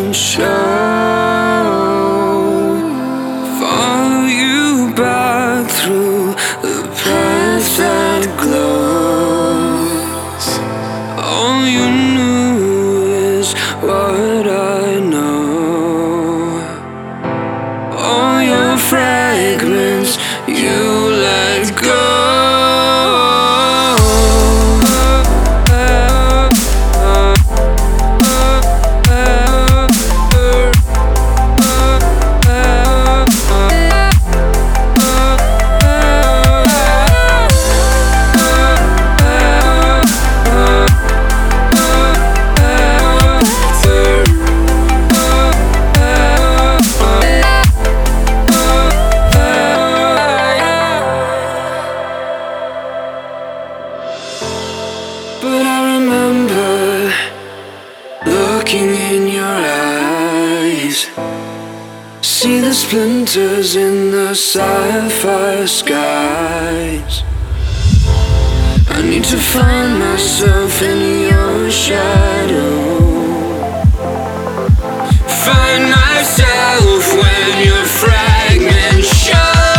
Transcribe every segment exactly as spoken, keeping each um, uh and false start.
fragments show. Follow you back through the path that glows. All you knew is what I know. All your fragments you let go. But I remember looking in your eyes, see the splinters in the sapphire skies. I need to find myself in your shadow, find myself when your fragments show.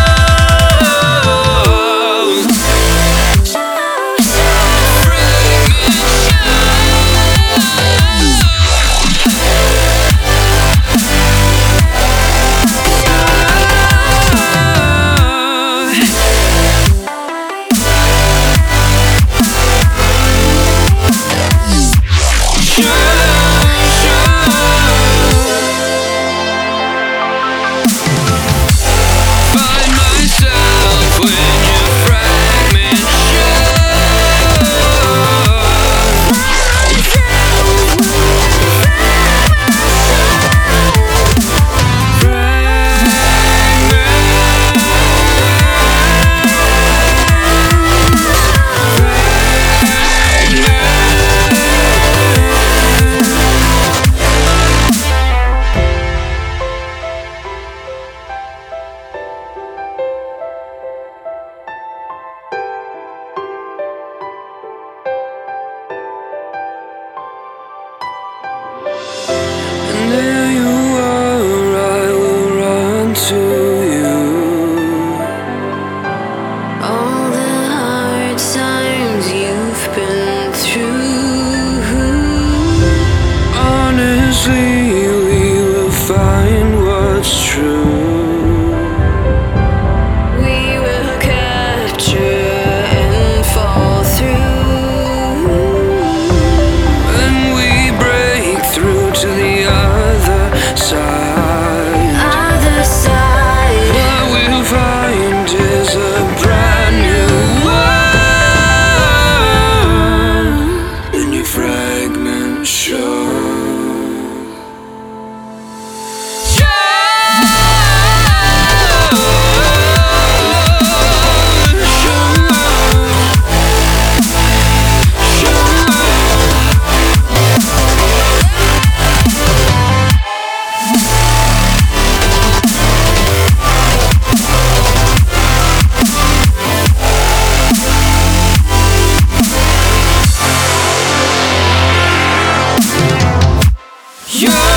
There you are, I will run to you. All the hard times you've been through, honestly, we will find what's true. We will capture and fall through. When we break through to the other side, other side, what we'll find is a brand new world. And your fragments show. Yeah.